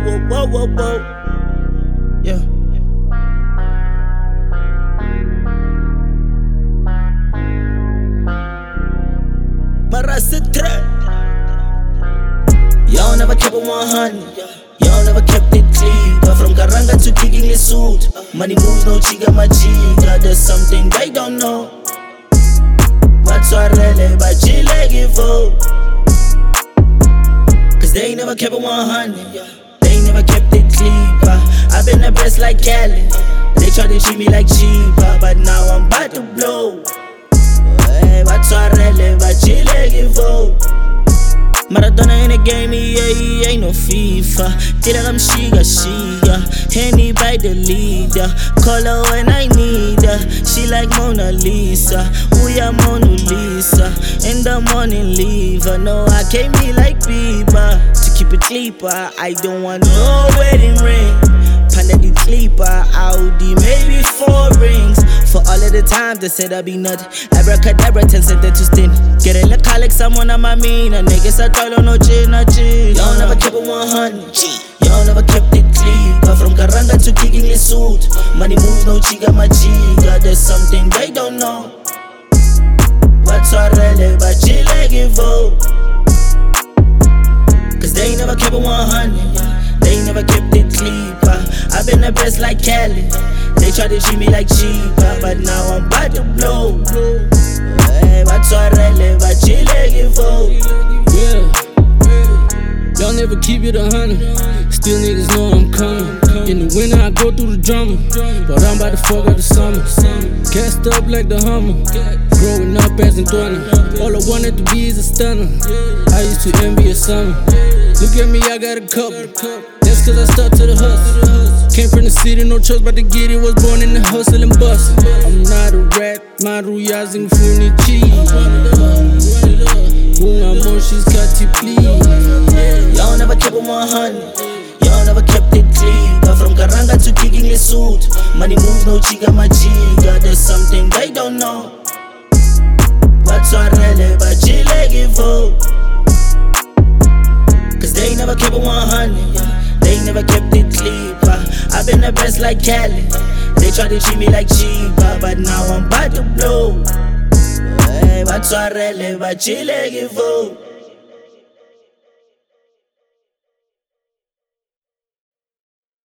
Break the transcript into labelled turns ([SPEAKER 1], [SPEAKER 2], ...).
[SPEAKER 1] whoa, whoa, whoa. Yeah. Y'all never kept it 100. Y'all never kept it clean. But from Karanga to kicking the suit, money moves, no chiga machiga. There's something they don't know. Batwarele, bachile give up. Cause they never kept it 100. They never kept it clean. I've been the best like Cali. They try to treat me like cheaper, but now I'm about to blow. Batwarele, bachile give up. Maradona in the game, he ain't no FIFA. Did I'm Shiga. Henny by the leader. Call her when I need her. She like Mona Lisa. We are Mona Lisa. In the morning, leave her. No, I came here like Bieber. To keep it sleeper, I don't want no wedding ring. Panda the sleeper, Audi, maybe 4 rings. For all of the time they said I be nut. Abracadabra, 10 cents to stin. Get a look like someone on my mean. And niggas are toiling no chin. Y'all never kept it 100. Y'all never kept it clean. But from Karanga to kicking the suit, money moves, no chiga machiga. There's something they don't know. Batwarele, bachile give up. Cause they never kept it 100. They never kept it clean. I've been the best like Cali. They try to treat me like cheaper, but now I'm about to blow. Batwarele, bachile give up.
[SPEAKER 2] Yeah, y'all never keep it 100. Still niggas know I'm coming. In the winter I go through the drama, but I'm about to fuck up the summer. Cast up like the Hummer. Growing up as in Thorna, all I wanted to be is a stunner. I used to envy a summer. Look at me, I got a couple. That's cause I stuck to the hustle. Came from the city, no choice but to get it. Was born in the hustle and bustle. I'm not a rat, maru yazing funichi. Unga she's got to please.
[SPEAKER 1] Y'all never kept it 100. Y'all never kept it clean. But from Karanga to kicking the suit, money moves, no chiga machiga. There's something they don't know. Batwarele, bachile give up. Cause they never kept it 100. They never kept it clean. I've been the best like Cali. They try to treat me like cheaper, but now I'm about to blow. Batwarele, bachile give up.